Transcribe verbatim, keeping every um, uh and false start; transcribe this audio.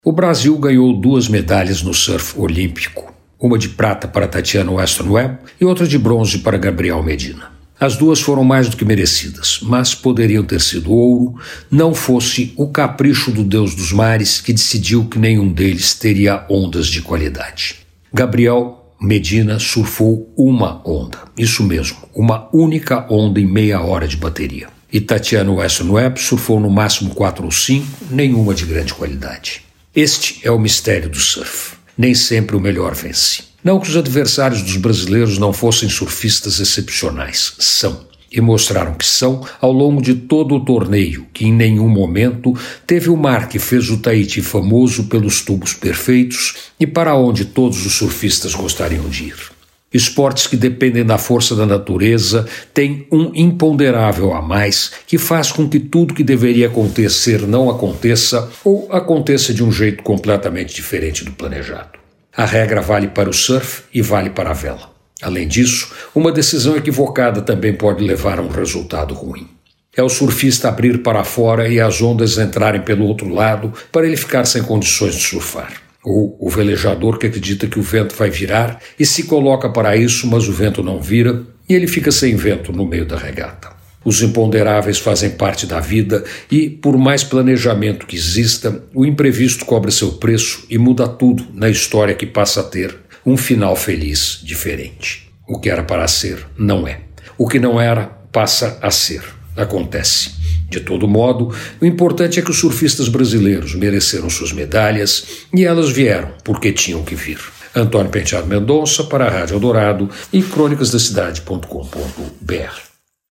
O Brasil ganhou duas medalhas no surf olímpico, uma de prata para Tatiana Weston-Webb e outra de bronze para Gabriel Medina. As duas foram mais do que merecidas, mas poderiam ter sido ouro, não fosse o capricho do Deus dos mares que decidiu que nenhum deles teria ondas de qualidade. Gabriel Medina surfou uma onda, isso mesmo, uma única onda em meia hora de bateria. E Tatiana Weston-Webb surfou no máximo quatro ou cinco, nenhuma de grande qualidade. Este é o mistério do surf. Nem sempre o melhor vence. Não que os adversários dos brasileiros não fossem surfistas excepcionais. São. E mostraram que são ao longo de todo o torneio, que em nenhum momento teve o mar que fez o Tahiti famoso pelos tubos perfeitos e para onde todos os surfistas gostariam de ir. Esportes que dependem da força da natureza têm um imponderável a mais que faz com que tudo que deveria acontecer não aconteça ou aconteça de um jeito completamente diferente do planejado. A regra vale para o surf e vale para a vela. Além disso, uma decisão equivocada também pode levar a um resultado ruim. É o surfista abrir para fora e as ondas entrarem pelo outro lado para ele ficar sem condições de surfar. Ou o velejador que acredita que o vento vai virar e se coloca para isso, mas o vento não vira e ele fica sem vento no meio da regata. Os imponderáveis fazem parte da vida e, por mais planejamento que exista, o imprevisto cobra seu preço e muda tudo na história que passa a ter um final feliz diferente. O que era para ser, não é. O que não era, passa a ser. Acontece. De todo modo, o importante é que os surfistas brasileiros mereceram suas medalhas e elas vieram porque tinham que vir. Antônio Penteado Mendonça para a Rádio Eldorado e crônicas da cidade ponto com ponto b r.